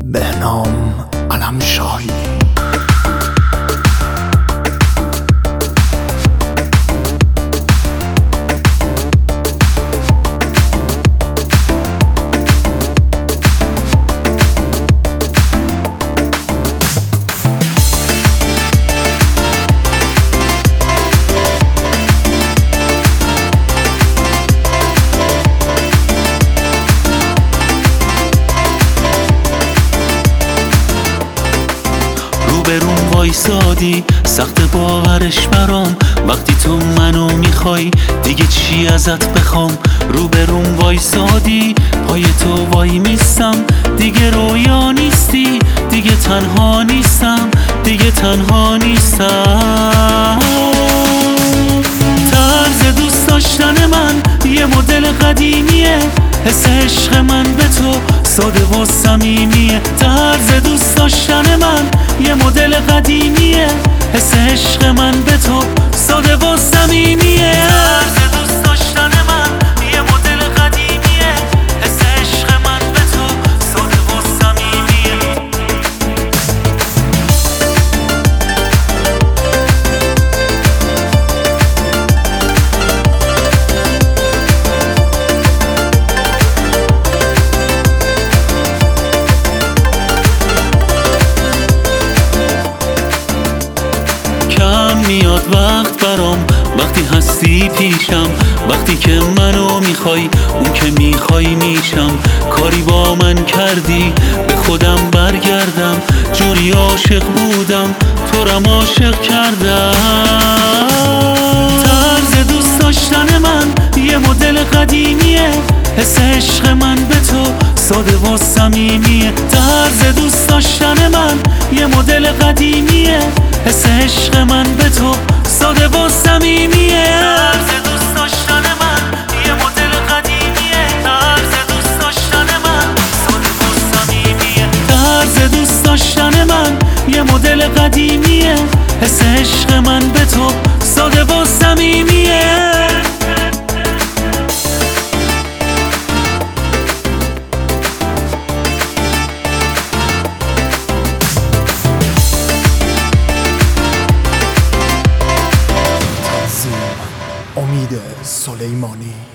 بهنام علمشاهی. روبروم وایسادی، سخت باورش برام وقتی تو منو میخوای دیگه چی ازت بخوام. روبروم وایسادی، پای تو وای میستم، دیگه رویا نیستی، دیگه تنها نیستم، دیگه تنها نیستم. طرز دوست داشتن من یه مدل قدیمیه، حس عشق من به تو ساده و صمیمیه. طرز دوست داشتن من یه مدل قدیمیه، حس عشق من به تو ساده و صمیمیه. طرز دوست داشتن من یه مدل قدیمیه، حس عشق من به تو ساده و صمیمیه. کم میاد وقت برام وقتی هستی پیشم، وقتی که منو میخوای اون که میخوای میشم. کاری با من کردی به خودم برگردم، جوری عاشق بودم تو رم عاشق کردم. طرز دوست داشتن من یه مدل قدیمیه، حس عشق من به تو ساده و صمیمیه. طرز دوست داشتن من یه مدل قدیمیه، حس عشق من به تو ساده و صمیمیه. طرز دوست داشتن من یه مدل قدیمیه، طرز دوست داشتن من ساده و صمیمیه. طرز دوست داشتن من یه مدل قدیمیه، حس عشق من به تو ساده و صمیمیه. امید سلیمانی.